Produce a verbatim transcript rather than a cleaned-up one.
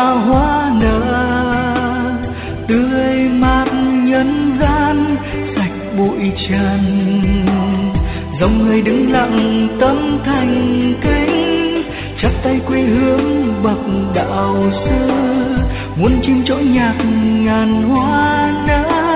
hoa nở, tươi mát nhân gian sạch bụi trần. Dòng người đứng lặng tâm thành kính, chắp tay quê hương bậc đạo sư, muôn chim trỗi nhạc ngàn hoa nở.